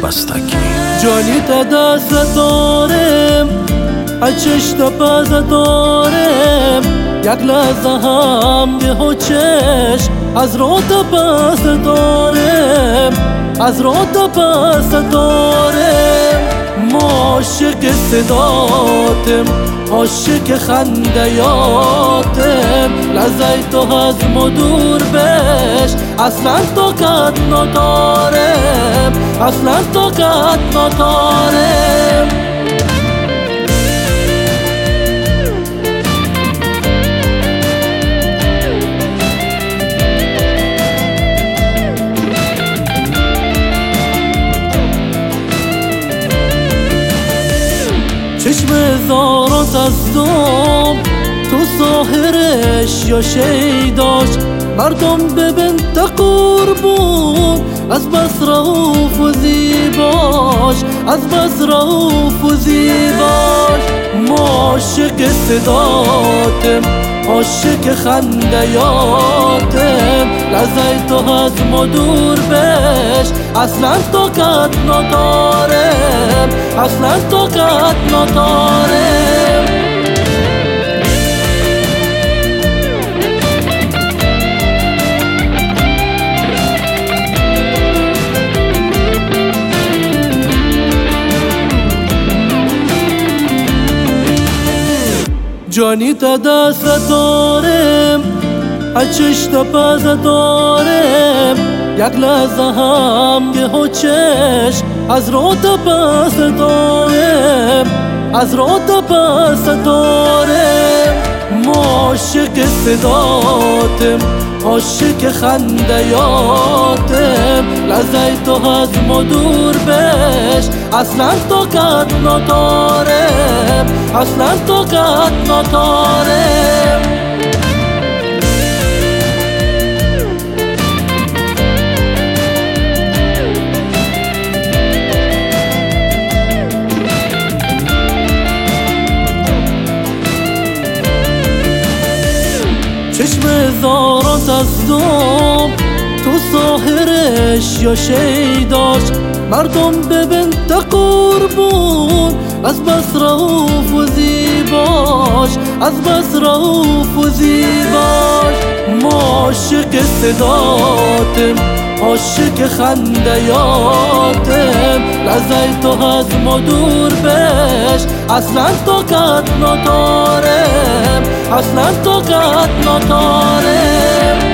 مستکی. جانی تا دست دارم چش تا پس دارم یک لحظه هم به چش از رو تا پس دارم از رو تا پس دارم عاشق صداتم عاشق خندیاتم لحظه تو از مدور بش اصلا طاقت ندارم اصلا طاقت ندارم چشم هزارات از دوم تو ساحرش یا شیداش مردم ببین تا قربون از بس رؤوف و زیباش از بس رؤوف و زیباش عاشق صداتم عاشق خندیاتم لحظه تو از مدور بش اصلا طاقت ندارم اصلا طاقت ندارم جانی تا دست دارم چش تا پس دارم یک لحظه هم به چش از رو تا پس دارم از رو تا پس دارم عاشق صداتم عاشق خندیاتم لحظه تو از مدور بش اصلا طاقت ندارم اصلا طاقت ندارم چشم هزارات از دوم تو ساحرش یا شیداش مردم ببین تا قربون از بس رؤوف و زیباش از بس رؤوف و زیباش عاشق صداتم عاشق خندیاتم لحظه تو از مدور بش اصلا طاقت ندارم اصلا طاقت ندارم